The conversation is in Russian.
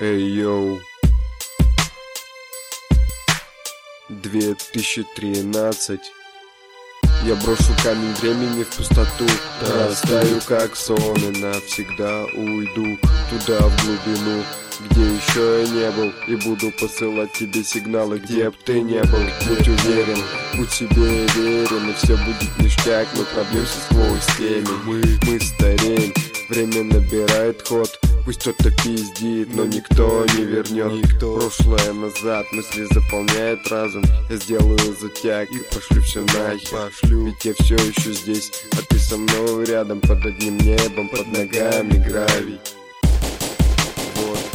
Эй, йоу. 2013. Я брошу камень времени в пустоту, растаю как сон и навсегда уйду туда, в глубину, где еще я не был, и буду посылать тебе сигналы, где б ты не был. Будь уверен, будь себе верен, и все будет ништяк. Мы пробьемся сквозь темень, мы стареем, время набирает ход. Пусть кто-то пиздит, но никто не вернет прошлое назад, мысли заполняют разум. Я сделаю затяг и пошлю все нахер. Ведь я все еще здесь, а ты со мной рядом, под одним небом, под ногами гравий. Вот.